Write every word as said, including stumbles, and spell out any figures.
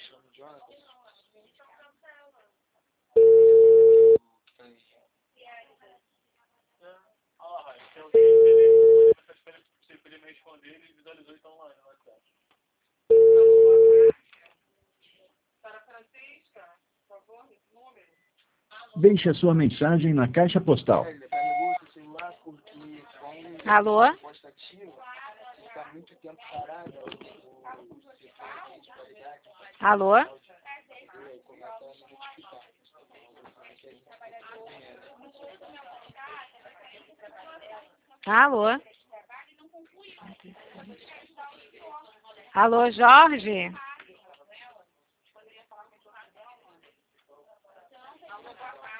chama Jonathan. Ah, então ele se ele me responder, ele visualizou e está online no WhatsApp. Para Francisca, por favor, número. Deixe a sua mensagem na caixa postal. Alô? Alô? Alô? Alô, Jorge? Alô, boa tarde.